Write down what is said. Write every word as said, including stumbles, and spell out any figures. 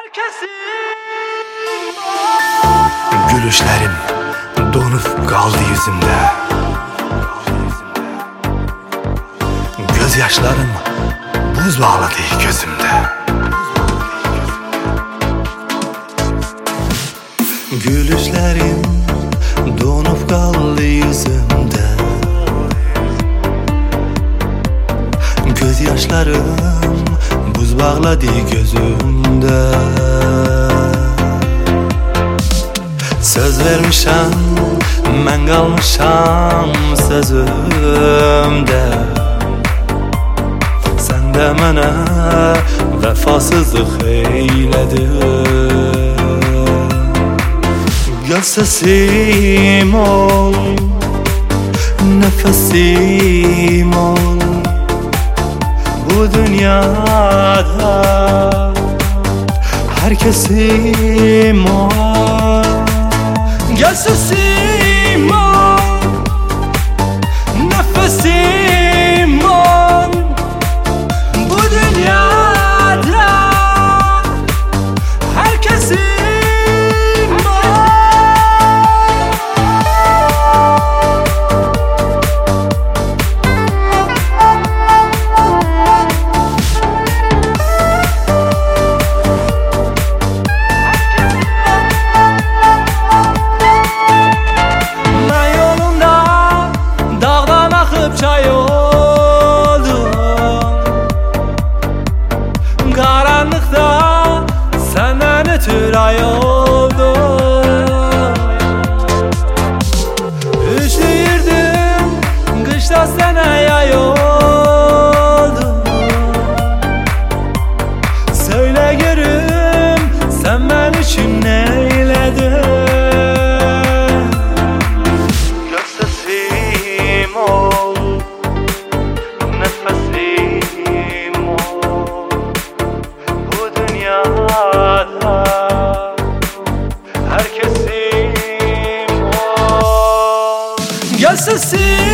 Gülüşlerim donup kaldı yüzümde. Gözyaşlarım buz bağladı gözümde. Gülüşlerim donup kaldı yüzümde. Gözyaşlarım buz bağladı gözümde. Söz vermişəm, mən qalmışam sözümdə. Sən də mənə vəfasızlıq eylədin. Göz səsim ol, nəfəsim ol. Bu dünyada hər kəsim ol. Gel sesim ol, nefesim ol. Bu dünyada herkesim ol. Çay oldum karanlıkta, senden ötürü ay oldum. Üşüyürdüm kışta, sana yay oldum. Söyle görüm, sen ben için neyledin? Göz sesim ol, nefesim ol. Bu dünyada herkesim ol. Gel sesim